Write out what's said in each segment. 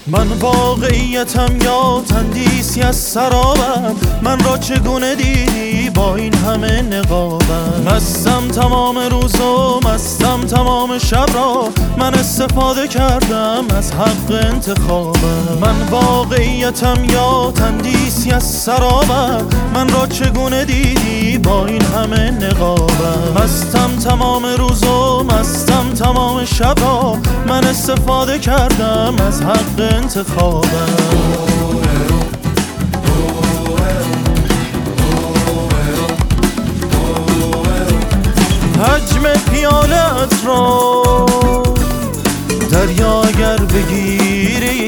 من واقعیتم یا تندیسی از سرابم؟ من را چگونه دیدی با این همه نقابم؟ مستم تمام روز و مستم تمام شب را، من استفاده کردم از حق انتخابم. من واقعیتم یا تندیسی از سرابم؟ من را چگونه دیدی با این همه نقابم؟ مستم تمام روز و مستم تمام شب را، من استفاده کردم از حق انتخابم. حجم پیالت را دریا اگر بگیری،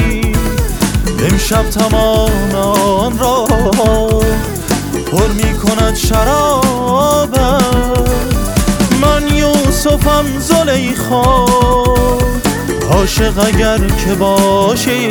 امشب تمام آن را پر می کند شرابت. من یوسفم زلیخا، عاشق اگر که باشی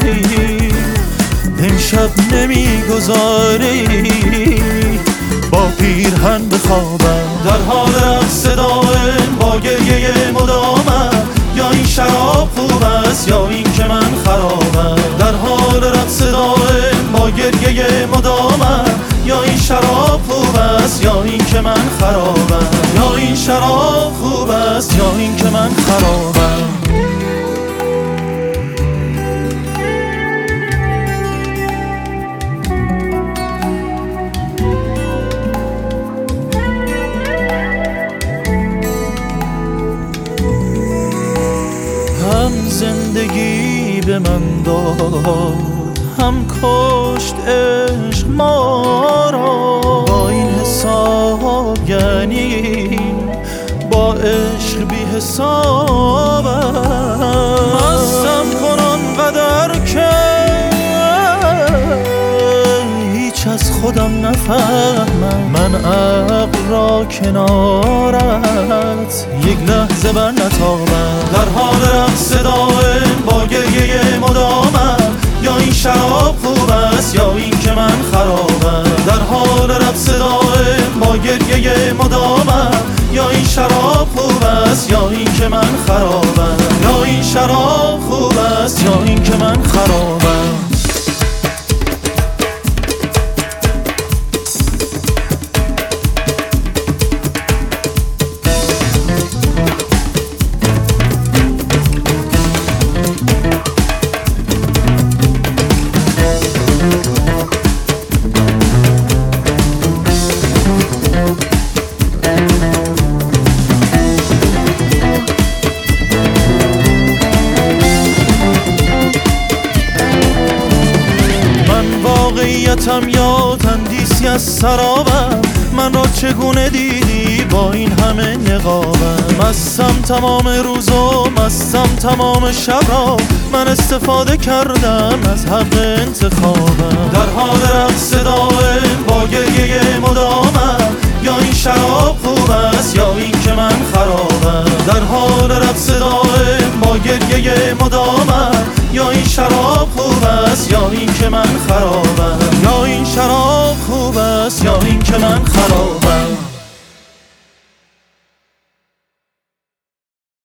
امشب نمیگذاری با پیرهن بخوابم. در حال رقص دائم با گریه مدامم، یا این شراب خوب است یا این که من خرابم. در حال رقص دائم با گریه مدامم، یا این شراب خوب است یا این که من خرابم. یا این شراب خوب است یا این که من خرابم. هم زندگی به من داد، هم کشت عشق ما را. با این حساب یعنی با عشق بی حسابم. مستم کن آنقدر که هیچ از خودم نفهمم. من عقل را کنارت یک لحظه بر نتابم. در حال رقص دائم با گریه مدامم، یا این شراب خوب است یا این که من خرابم. در حال رقص دائم با گریه مدامم، یا این شراب خوب است یا این که من خرابم. یا این شراب خوب است یا این که من خرابم. واقعیتم یا تندیسی از سرابم؟ من را چگونه دیدی با این همه نقابم؟ مستم تمام روز و مستم تمام شب را، من استفاده کردم از حق انتخابم. در حال رقص دائم با گریه مدامم، یا این شراب خوب است یا این که من خرابم. در حال رقص دائم با گریه مدامم، یا این شراب خوب است یا این که من خرابم. یا این شراب خوب است یا این که من خرابم.